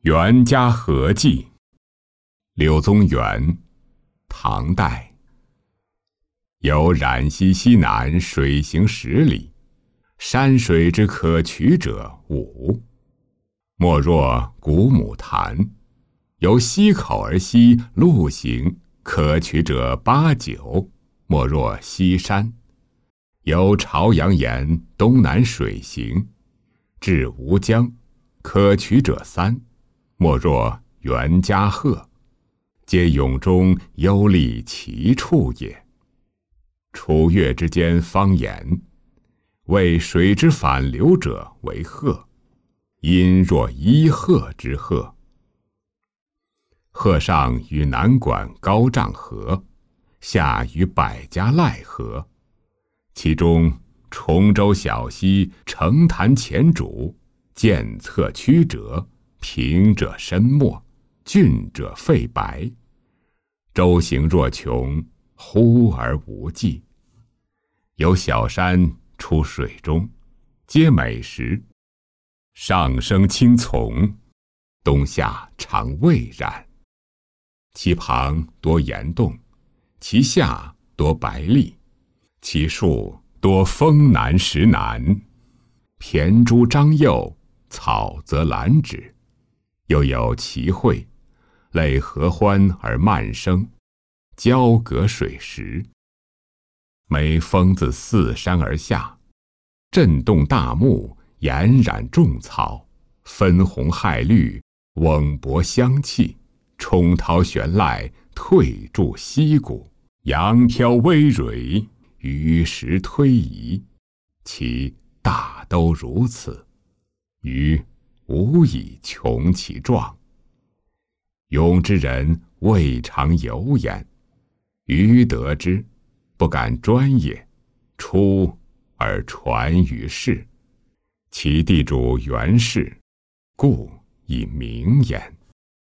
袁家合记，柳宗元，唐代。由冉西西南水行10里，山水之可取者5，莫若古母潭。由溪口而西陆行，可取者8、9，莫若西山。由朝阳沿东南水行，至吴江，可取者3，莫若袁家壑。皆永中幽丽奇处也。楚越之间方言，谓水之反流者为壑，因若伊壑之壑。壑上与南管高丈河，下与百家赖河。其中崇州小溪澄潭浅渚，涧侧曲折，平者深没，峻者废白。舟行若穷，忽而无际。有小山出水中，皆美石，上生青丛，冬夏常未染。其旁多岩洞，其下多白砾，其树多枫楠石楠。骈珠张柚，草则兰芷。又有奇卉，类合欢而蔓生，交隔水石。每峰自4山而下，震动大木，俨染众草，分红害绿，瓮薄香气，冲涛悬籁，退驻溪谷，扬飘微蕤，鱼石推移。其大都如此，余无以穷其状。庸之人未尝有焉，余得之，不敢专也，出而传于世。其地主袁氏，故以名焉。